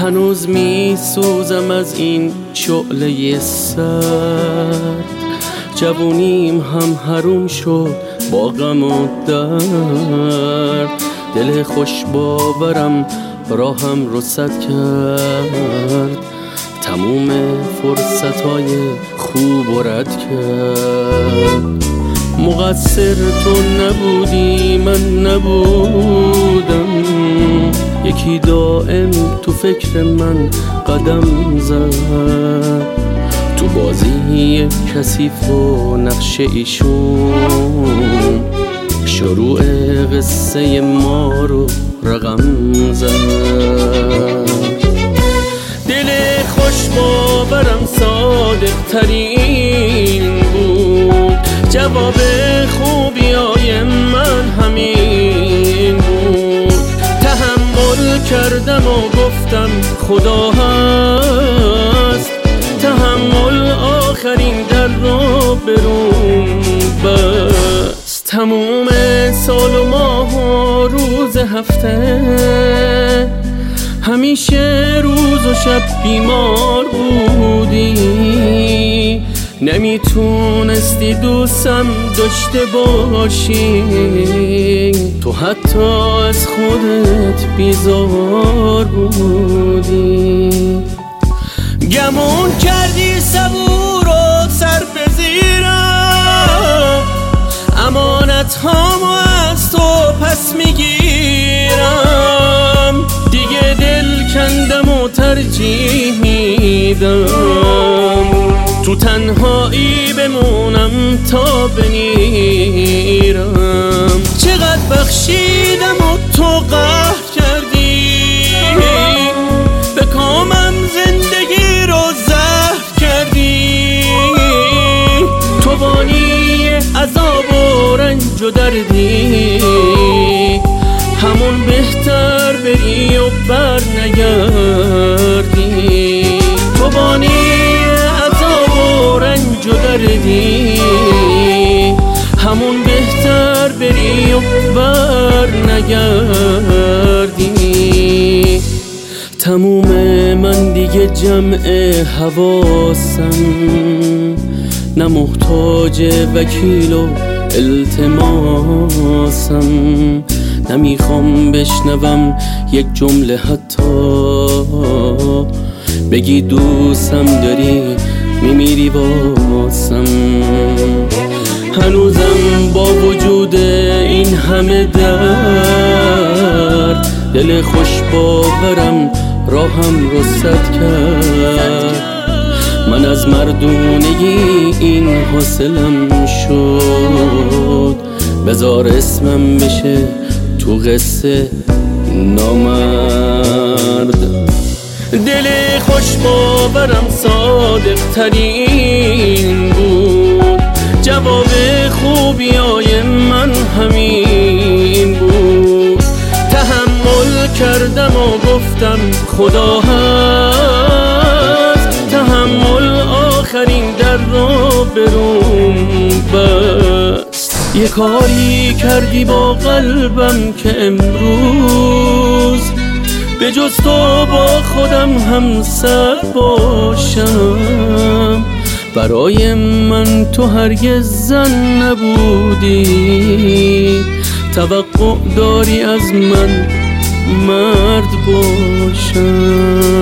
هنوز می سوزم از این شعله سرد، جوونیم هم حروم شد با غم و درد. دل خوش باورم راهم رصد کرد، تموم فرصتهای خوب و رد کرد. مقصر تو نبودی من نبودم، یکی دائم تو فکر من قدم زد. تو بازی کثیف و نقش ایشون شروع قصه ما رو رقم زد. دل خوش باورم صادق ترین بود، جواب خوبیای من همین بود. تحمل کردم و گفتم خدا هست، تحمل آخرین در رو برون بست. تموم سال و ماه و روز هفته همیشه روز و شب بیمار بودی، نمیتونستی دوستم داشته باشی، تو حتی از خودت بیزار بودی. گمون کردی صبور و سر بزیرم، امانت هامو از تو پس میگیرم. دیگه دل کندم و ترجیح میدم تو تنهایی بمونم تا بمیرم. چقدر بخشیدم و تو قهر کردی، به کامم زندگی رو زهر کردی. تو بانی عذاب و رنج و دردی، همون بهتر بری و بر نگردی. تو بانی عذاب و رنج و دردی، همون بهتر بری و بر نگردی. تموم من دیگه جمع حواسم، نه محتاج وکیل و التماسم. نمیخوام بشنوم یک جمله حتی بگی دوستم داری میمیری واسم. هنوزم با وجود این همه درد، دل خوش باورم راهم رصد کرد. من از مردونگی این حاصلم شد، بذار اسمم بشه تو قصه نامرد. دل خوش باورم صادق ترین بود، جواب خوبیای من همین بود. تحمل کردم و گفتم خدا هست، تحمل آخرین در رو برون بست. یه کاری کردی با قلبم که امروز به جز تو با خودم همسر باشم. برای من تو هرگز زن نبودی، توقع داری از من مرد باشم.